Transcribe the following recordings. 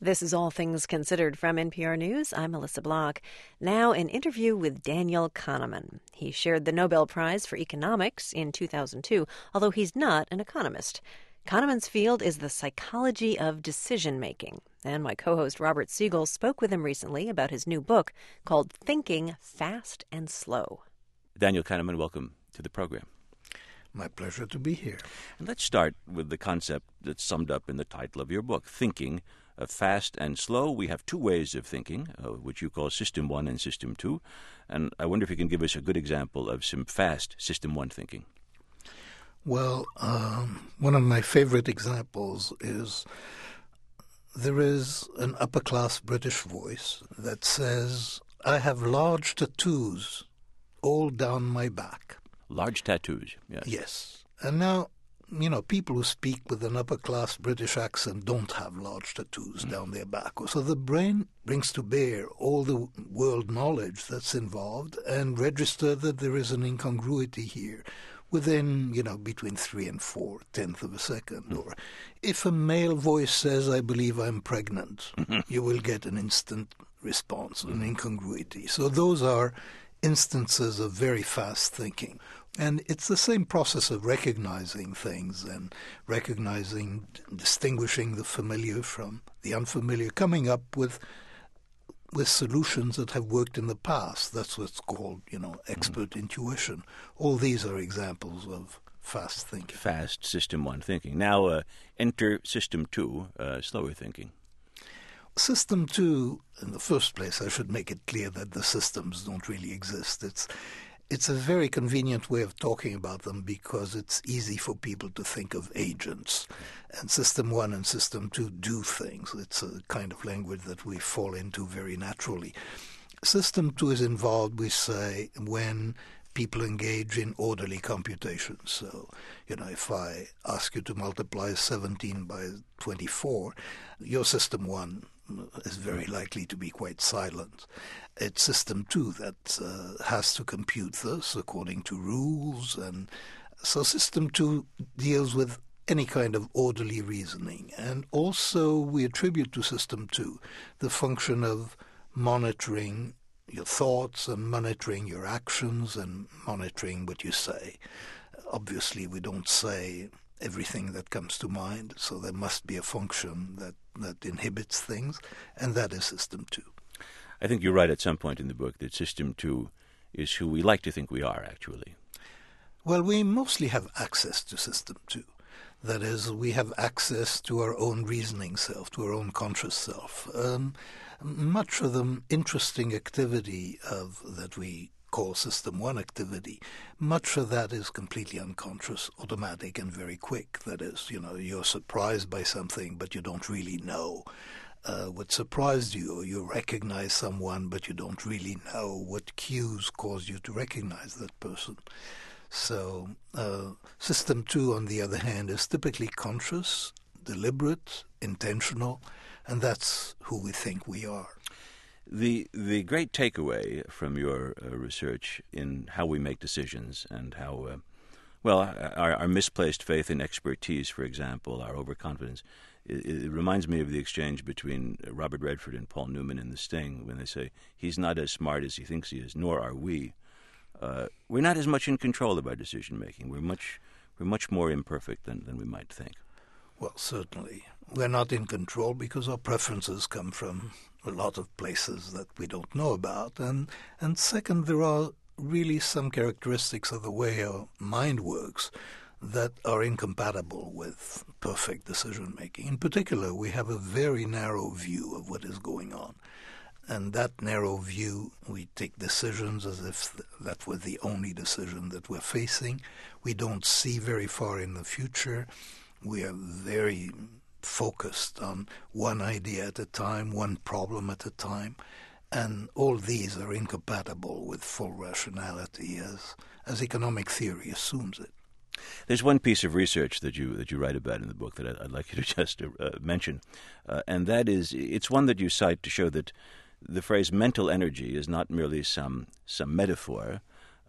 This is All Things Considered from NPR News. I'm Melissa Block. Now, an interview with Daniel Kahneman. He shared the Nobel Prize for Economics in 2002, although he's not an economist. Kahneman's field is the psychology of decision-making. And my co-host Robert Siegel spoke with him recently about his new book called Thinking Fast and Slow. Daniel Kahneman, welcome to the program. My pleasure to be here. And let's start with the concept that's summed up in the title of your book, Thinking Fast and Slow. We have two ways of thinking, which you call System 1 and System 2. And I wonder if you can give us a good example of some fast System 1 thinking. Well, one of my favorite examples is there is an upper-class British voice that says, I have large tattoos all down my back. Large tattoos, yes. Yes. And now, people who speak with an upper-class British accent don't have large tattoos down their back. So the brain brings to bear all the world knowledge that's involved and register that there is an incongruity here within, between 3 and 4/10 of a second. Or if a male voice says, I believe I'm pregnant, you will get an instant response, an incongruity. So those are instances of very fast thinking. And it's the same process of recognizing things and distinguishing the familiar from the unfamiliar, coming up with solutions that have worked in the past. That's what's called, expert intuition. All these are examples of fast thinking. Fast System 1 thinking. Now enter System 2, slower thinking. System 2, in the first place, I should make it clear that the systems don't really exist. It's a very convenient way of talking about them because it's easy for people to think of agents. And System 1 and System 2 do things. It's a kind of language that we fall into very naturally. System 2 is involved, we say, when people engage in orderly computations. So, if I ask you to multiply 17 by 24, your System 1 is very likely to be quite silent. It's System 2 that has to compute this according to rules. And so System 2 deals with any kind of orderly reasoning. And also we attribute to System 2 the function of monitoring your thoughts and monitoring your actions and monitoring what you say. Obviously, we don't say everything that comes to mind, so there must be a function that inhibits things, and that is System 2. I think you write at some point in the book that System 2 is who we like to think we are, actually. Well, we mostly have access to System 2. That is, we have access to our own reasoning self, to our own conscious self. Much of the interesting activity that we call System 1 activity, much of that is completely unconscious, automatic, and very quick. That is, you're surprised by something, but you don't really know what surprised you, or you recognize someone, but you don't really know what cues caused you to recognize that person. So System 2, on the other hand, is typically conscious, deliberate, intentional, and that's who we think we are. The great takeaway from your research in how we make decisions and how, our misplaced faith in expertise, for example, our overconfidence, it reminds me of the exchange between Robert Redford and Paul Newman in The Sting when they say, he's not as smart as he thinks he is, nor are we. We're not as much in control of our decision-making. We're much more imperfect than we might think. Well, certainly. We're not in control because our preferences come from a lot of places that we don't know about. And second, there are really some characteristics of the way our mind works that are incompatible with perfect decision-making. In particular, we have a very narrow view of what is going on. And that narrow view, we take decisions as if that were the only decision that we're facing. We don't see very far in the future. We are very focused on one idea at a time, one problem at a time. And all these are incompatible with full rationality as economic theory assumes it. There's one piece of research that you write about in the book that I'd like you to just mention, and that is, it's one that you cite to show that the phrase mental energy is not merely some metaphor,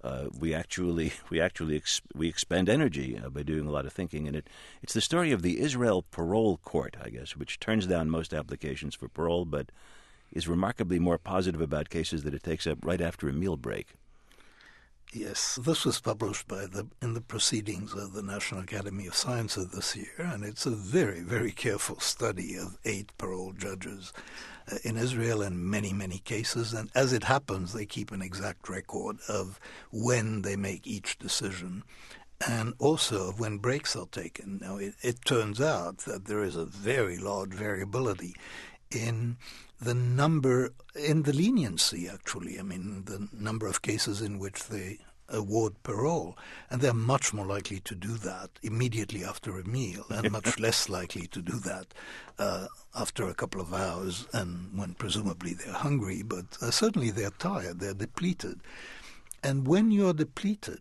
we expend energy by doing a lot of thinking, and it's the story of the Israel Parole Court, I guess, which turns down most applications for parole, but is remarkably more positive about cases that it takes up right after a meal break. Yes, this was published in the proceedings of the National Academy of Sciences this year, and it's a very, very careful study of 8 parole judges in Israel in many, many cases. And as it happens, they keep an exact record of when they make each decision and also of when breaks are taken. Now, it turns out that there is a very large variability in the leniency, actually. I mean, the number of cases in which they award parole. And they're much more likely to do that immediately after a meal and much less likely to do that after a couple of hours and when presumably they're hungry. But certainly they're tired, they're depleted. And when you're depleted,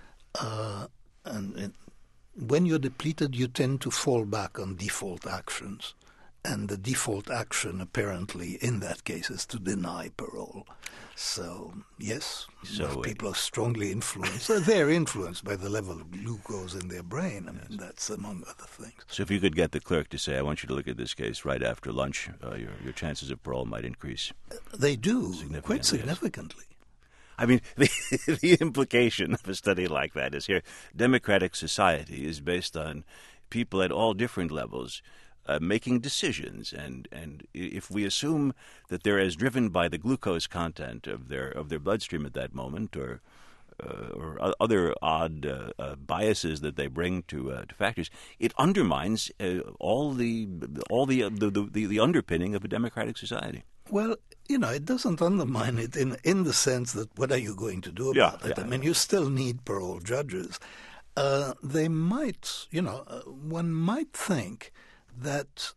you tend to fall back on default actions. And the default action, apparently, in that case, is to deny parole. So, yes, people are strongly influenced. They're influenced by the level of glucose in their brain. I mean, that's among other things. So if you could get the clerk to say, I want you to look at this case right after lunch, your chances of parole might increase. They do, quite significantly. Yes. I mean, the implication of a study like that is here, democratic society is based on people at all different levels making decisions, and if we assume that they're as driven by the glucose content of their bloodstream at that moment, or other odd biases that they bring to factors, it undermines all the underpinning of a democratic society. Well, it doesn't undermine it in the sense that what are you going to do about it? I mean, you still need parole judges. They might, one might think that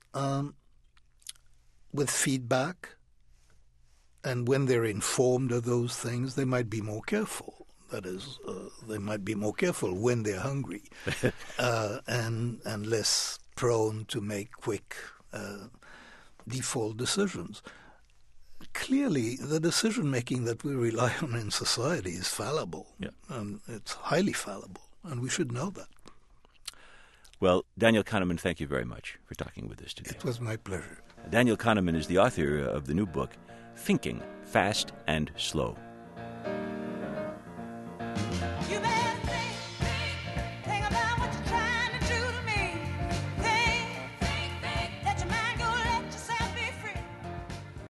with feedback and when they're informed of those things, they might be more careful. That is, they might be more careful when they're hungry and less prone to make quick default decisions. Clearly, the decision-making that we rely on in society is fallible. Yeah. And it's highly fallible, and we should know that. Well, Daniel Kahneman, thank you very much for talking with us today. It was my pleasure. Daniel Kahneman is the author of the new book, Thinking, Fast and Slow.